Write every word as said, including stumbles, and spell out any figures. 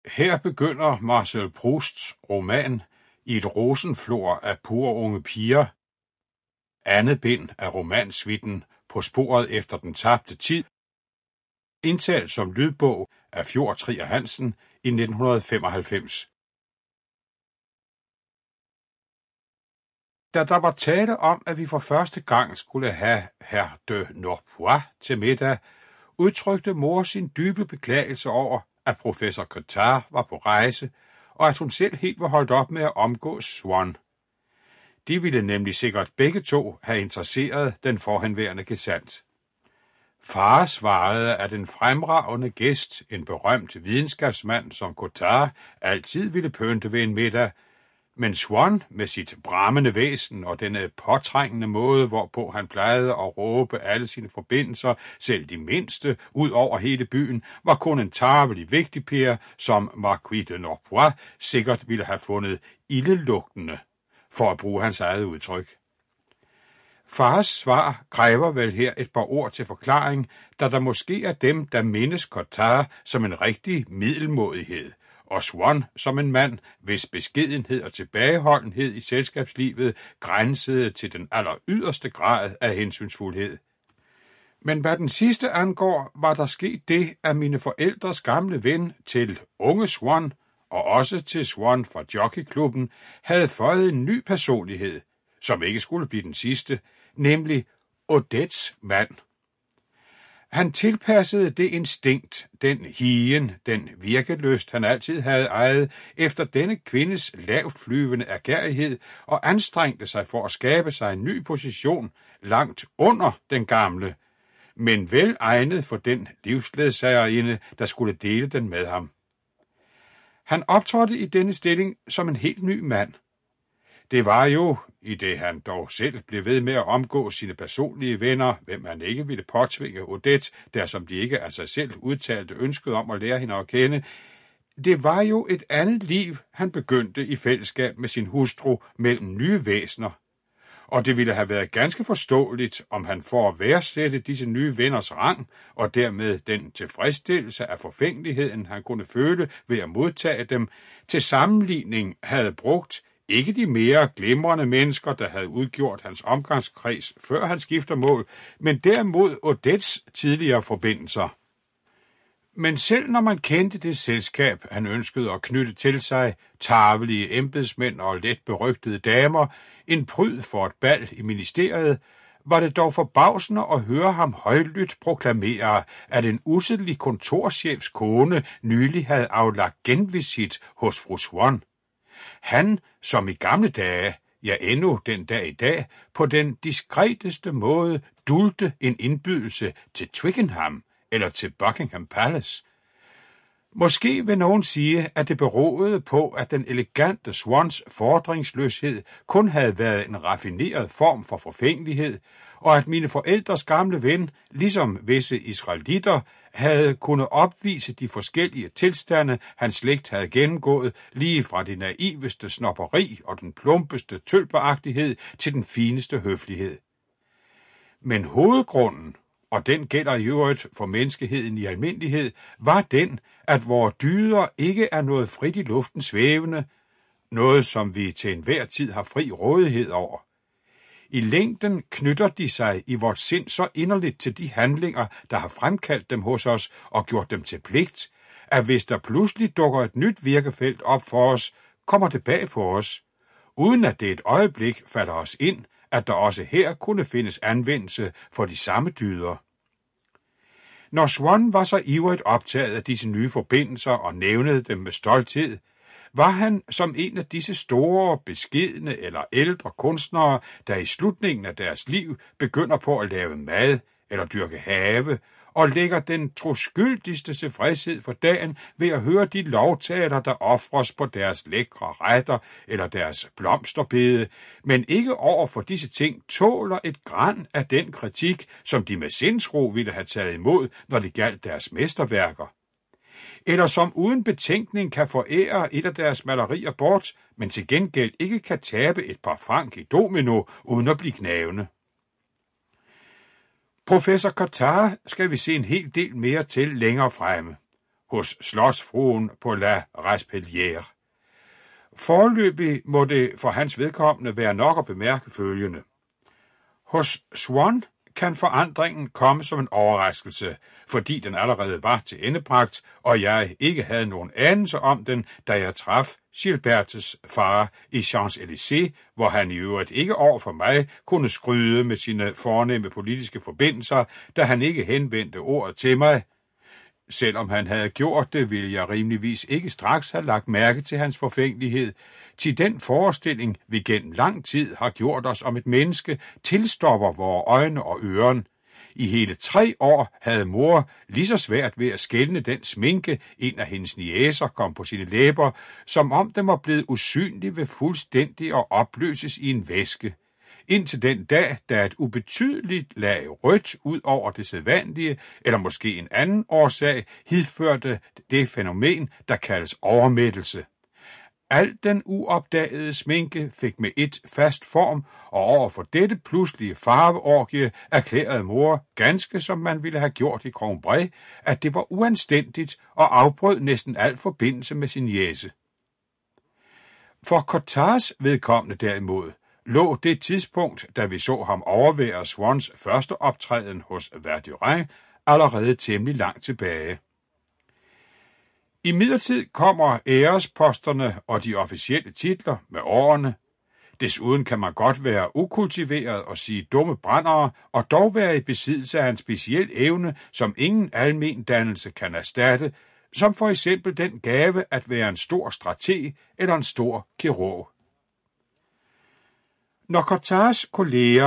Her begynder Marcel Prousts roman I et rosenflor af purunge piger, andet bind af romansuiten På sporet efter den tabte tid, indtalt som lydbog af Fjord Trier Hansen i nitten femoghalvfems. Da der var tale om, at vi for første gang skulle have herr de Norpois til middag, udtrykte mor sin dybe beklagelse over, at professor Cottard var på rejse, og at hun selv helt var holdt op med at omgås Swann. De ville nemlig sikkert begge to have interesseret den forhenværende gesandt. Far svarede, at en fremragende gæst, en berømt videnskabsmand som Cottard, altid ville pynte ved en middag, men Swann med sit brammende væsen og denne påtrængende måde, hvorpå han plejede at råbe alle sine forbindelser, selv de mindste, ud over hele byen, var kun en tarvelig vigtig pære, som Marquis de Norpois sikkert ville have fundet ildelugtende, for at bruge hans eget udtryk. Fars svar kræver vel her et par ord til forklaring, da der måske er dem, der mindes Cottard som en rigtig middelmådighed, og Swann som en mand, hvis beskedenhed og tilbageholdenhed i selskabslivet grænsede til den aller yderste grad af hensynsfuldhed. Men hvad den sidste angår, var der sket det, at mine forældres gamle ven til unge Swann, og også til Swann fra jockeyklubben, havde fået en ny personlighed, som ikke skulle blive den sidste, nemlig Odettes mand. Han tilpassede det instinkt, den higen, den virkelyst, han altid havde ejet, efter denne kvindes lavt flyvende ærgerrighed, og anstrengte sig for at skabe sig en ny position langt under den gamle, men vel egnet for den livsledsagerinde, der skulle dele den med ham. Han optrådte i denne stilling som en helt ny mand. Det var jo, i det han dog selv blev ved med at omgå sine personlige venner, hvem han ikke ville påtvinge Odette, der som de ikke af sig selv udtalte ønsket om at lære hende at kende, det var jo et andet liv, han begyndte i fællesskab med sin hustru mellem nye væsener. Og det ville have været ganske forståeligt, om han for at værdsætte disse nye venners rang, og dermed den tilfredsstillelse af forfængeligheden, han kunne føle ved at modtage dem, til sammenligning havde brugt ikke de mere glimrende mennesker, der havde udgjort hans omgangskreds før han skifter mål, men derimod Odettes tidligere forbindelser. Men selv når man kendte det selskab, han ønskede at knytte til sig, tarvelige embedsmænd og let berygtede damer, en pryd for et bal i ministeriet, var det dog forbavsende at høre ham højlydt proklamere, at en usædelig kontorchefs kone nylig havde aflagt genvisit hos fru Swann. Han, som i gamle dage, ja endnu den dag i dag, på den diskreteste måde dulte en indbydelse til Twickenham eller til Buckingham Palace. Måske vil nogen sige, at det beroede på, at den elegante Swanns fordringsløshed kun havde været en raffineret form for forfængelighed, og at mine forældres gamle ven, ligesom visse israelitter, havde kunnet opvise de forskellige tilstande, hans slægt havde gennemgået, lige fra det naiveste snobberi og den plumpeste tølperagtighed til den fineste høflighed. Men hovedgrunden, og den gælder i øvrigt for menneskeheden i almindelighed, var den, at vores dyder ikke er noget frit i luften svævende, noget som vi til enhver tid har fri rådighed over. I længden knytter de sig i vort sind så inderligt til de handlinger, der har fremkaldt dem hos os og gjort dem til pligt, at hvis der pludselig dukker et nyt virkefelt op for os, kommer det bag på os, uden at det et øjeblik falder os ind, at der også her kunne findes anvendelse for de samme dyder. Når Swann var så ivrigt optaget af disse nye forbindelser og nævnede dem med stolthed, var han som en af disse store, beskedne eller ældre kunstnere, der i slutningen af deres liv begynder på at lave mad eller dyrke have, og lægger den troskyldigste tilfredshed for dagen ved at høre de lovtaler, der ofres på deres lækre retter eller deres blomsterbede, men ikke over for disse ting tåler et gran af den kritik, som de med sindsro ville have taget imod, når det galt deres mesterværker. Eller som uden betænkning kan forære et af deres malerier bort, men til gengæld ikke kan tabe et par frank i domino uden at blive gnavende. Professor Cottard skal vi se en hel del mere til længere fremme. hos slotsfruen på La Respellière. Foreløbig må det for hans vedkommende være nok at bemærke følgende. Hos Swann kan forandringen komme som en overraskelse, fordi den allerede var til endebragt, og jeg ikke havde nogen anelse om den, da jeg traf Gilbertes far i Champs-Élysées, hvor han i øvrigt ikke over for mig kunne skryde med sine fornemme politiske forbindelser, da han ikke henvendte ordet til mig. Selvom han havde gjort det, ville jeg rimeligvis ikke straks have lagt mærke til hans forfængelighed, til den forestilling, vi gennem lang tid har gjort os om et menneske, tilstopper vore øjne og øren. I hele tre år havde mor lige så svært ved at skelne den sminke, en af hendes niæser kom på sine læber, som om den var blevet usynlig ved fuldstændig at opløses i en væske. Indtil den dag, da et ubetydeligt lag rødt ud over det sædvanlige, eller måske en anden årsag, hidførte det fænomen, der kaldes overmættelse. Al den uopdagede sminke fik med et fast form, og over for dette pludselige farveorgie erklærede mor, ganske som man ville have gjort i Cambrai, at det var uanstændigt og afbrød næsten al forbindelse med sin jæse. For Cottards vedkommende derimod, lå det tidspunkt, da vi så ham overvære Swanns første optræden hos Verdurin, allerede temmelig langt tilbage. Imidlertid kommer æresposterne og de officielle titler med årene. Desuden kan man godt være ukultiveret og sige dumme brændere, og dog være i besiddelse af en speciel evne, som ingen almen dannelse kan erstatte, som for eksempel den gave at være en stor strateg eller en stor kirurg. Når Cottards kolleger